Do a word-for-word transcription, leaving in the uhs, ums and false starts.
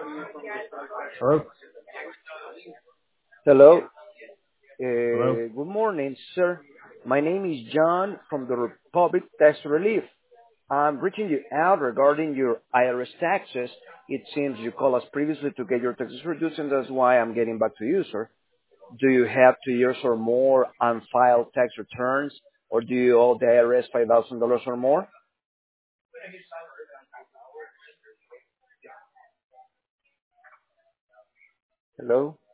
Hello? Hello. Hello? Uh, good morning, sir. My name is John from the Republic Tax Relief. I'm reaching you out regarding your I R S taxes. It seems you called us previously to get your taxes reduced, and that's why I'm getting back to you, sir. Do you have two years or more unfiled tax returns, or do you owe the I R S five thousand dollars or more? Hello?